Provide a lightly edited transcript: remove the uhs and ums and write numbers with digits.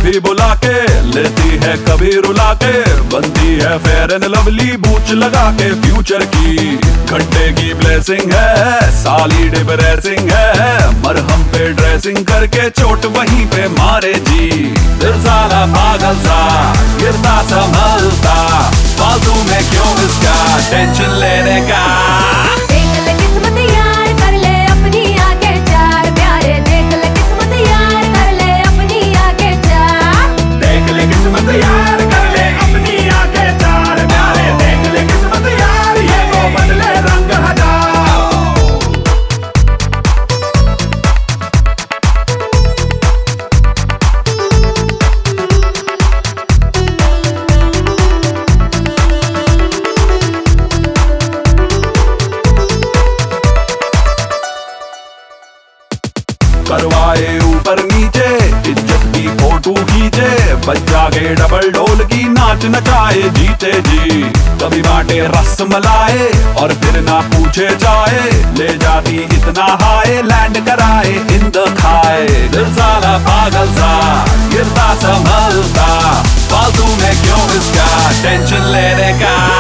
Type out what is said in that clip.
कभी बुला के, लेती है कभी रुला के, बनती है फेयर एंड लवली बूच लगा के। फ्यूचर की घंटे की ब्लेसिंग है, साली डिप्रेसिंग है, मरहम पे ड्रेसिंग करके चोट वहीं पे मारे जी। दिल साला पागल सा गिरता संभलता, फालतू में क्यों इसका टेंशन लेने का। देख ले किस्मत यार, कर ले अपनी आगे चार प्यारे। देख ले किस्मत यार, कर ले अपनी आगे चार। देख ले किस्मत यार, कर ले अपनी आगे चार प्यारे। देख ले किस्मत यार, ये वो बदले रंग हजार। करवाए ऊपर नीचे, इज्जत की फोटो खींचे, बच्चा के डबल ढोल की नाच नचाए जीते जी। कभी बांटे रस मलाई और फिर ना पूछे जाए, ले जाती इतना हाय लैंड कराए इन द खाए। दिल साला पागल सा गिरता संभलता, फालतू में क्यों इसका टेंशन लेने का।